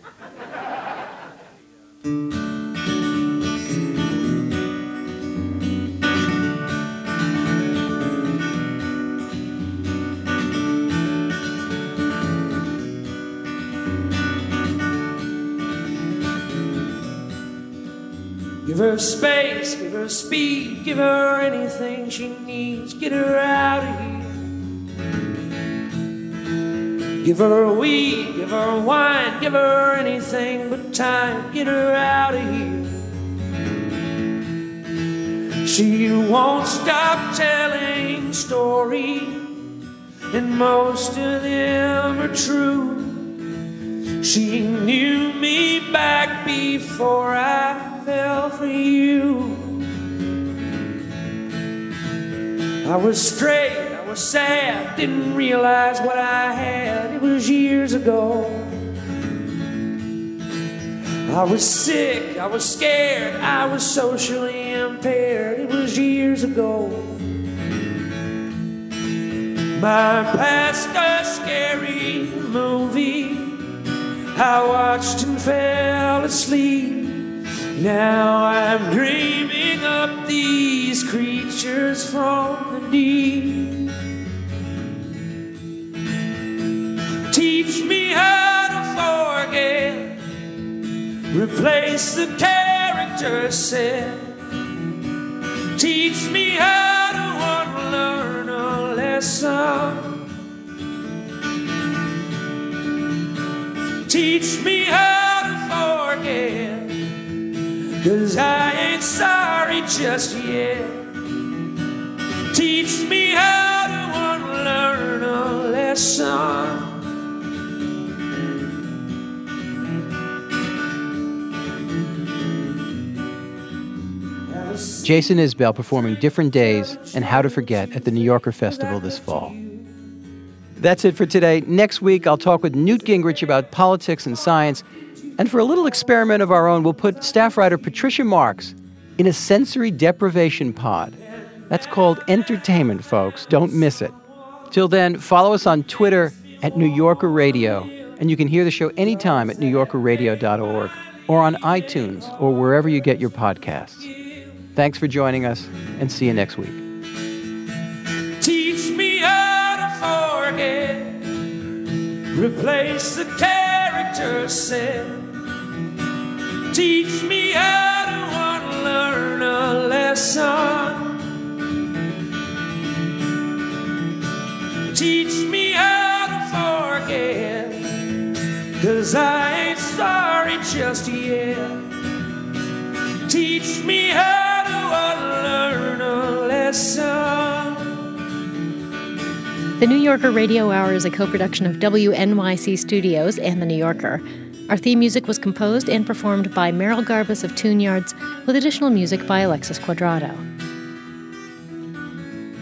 Give her space, give her speed, give her anything she needs, get her out of here. Give her weed, give her wine, give her anything but time, get her out of here. She won't stop telling stories, and most of them are true. She knew me back before I fell for you. I was straight, I was sad, didn't realize what I had. It was years ago. I was sick, I was scared, I was socially impaired. It was years ago. My past a scary movie I watched and fell asleep. Now I'm dreaming up these creatures from the deep. Teach me how to forget, replace the character set. Teach me how to unlearn a lesson. Teach me how to forget, 'cause I ain't sorry just yet. Teach me how to unlearn a lesson. Jason Isbell performing Different Days and How to Forget at the New Yorker Festival this fall. That's it for today. Next week, I'll talk with Newt Gingrich about politics and science. And for a little experiment of our own, we'll put staff writer Patricia Marks in a sensory deprivation pod. That's called entertainment, folks. Don't miss it. Till then, follow us on Twitter at New Yorker Radio. And you can hear the show anytime at newyorkerradio.org or on iTunes or wherever you get your podcasts. Thanks for joining us, and see you next week. Teach me how to forget, replace the character set. Teach me how to unlearn a lesson. Teach me how to forget, 'cause I ain't sorry just yet. Teach me how to unlearn a lesson. The New Yorker Radio Hour is a co-production of WNYC Studios and The New Yorker. Our theme music was composed and performed by Merrill Garbus of Tune Yards, with additional music by Alexis Quadrado.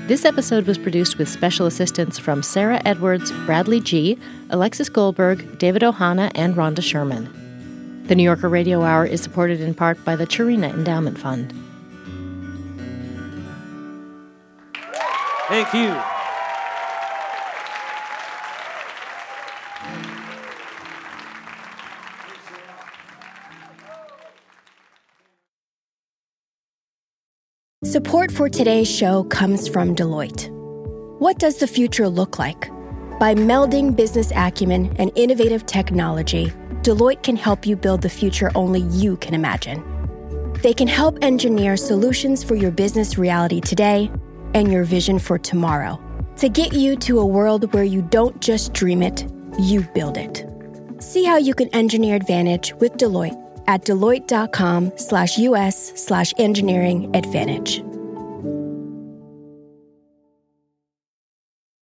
This episode was produced with special assistance from Sarah Edwards, Bradley G., Alexis Goldberg, David Ohana, and Rhonda Sherman. The New Yorker Radio Hour is supported in part by the Churina Endowment Fund. Thank you. Support for today's show comes from Deloitte. What does the future look like? By melding business acumen and innovative technology, Deloitte can help you build the future only you can imagine. They can help engineer solutions for your business reality today and your vision for tomorrow to get you to a world where you don't just dream it, you build it. See how you can engineer advantage with Deloitte at Deloitte.com/US/engineering advantage.